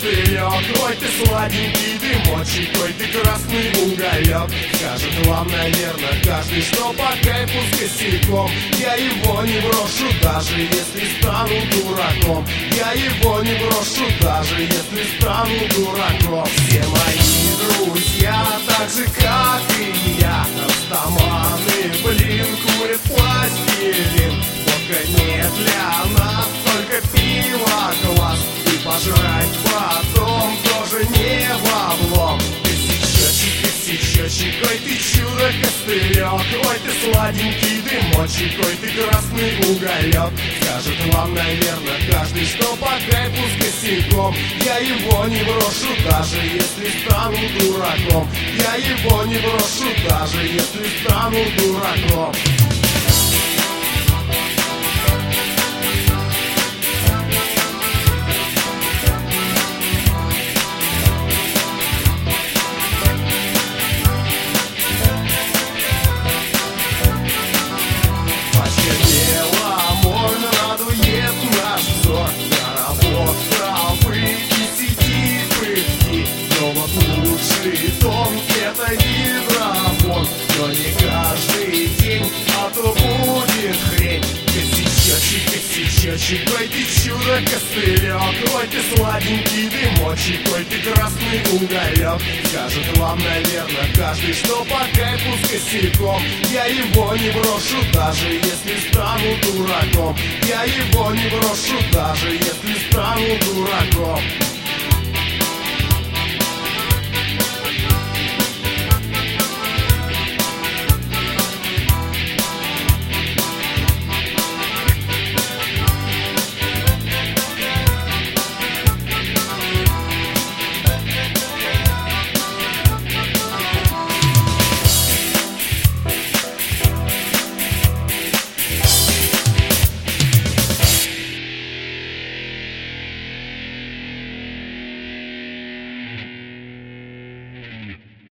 костылек. Ой, ты сладенький дымочек, ой, ты красный уголек. Скажет вам, наверное, каждый, что по кайфу с косяком. Я его не брошу, даже если стану дураком. Я его не брошу, даже если стану дураком. Все мои друзья, так же как и я, растаманы, блин, курят пластилин. Водка не для нас, только пиво класс. И пожрать потом тоже не в облом. Косячочек, ой, ты чудо-костылек. Ой, ты сладенький дымочек, ой, ты красный уголек. Скажет вам, наверное, каждый, что по кайфу с косяком. Я его не брошу, даже если стану дураком. Я его не брошу, даже если стану дураком. Это гидрофон, но не каждый день, а то будет хрень. Косячочек, ой, ты чудо-костылек. Ой, ты сладенький дымочек, ой, ты красный уголек. Скажет вам, наверное, каждый, что по кайфу с косяком. Я его не брошу, даже если стану дураком. Я его не брошу, даже если стану дураком.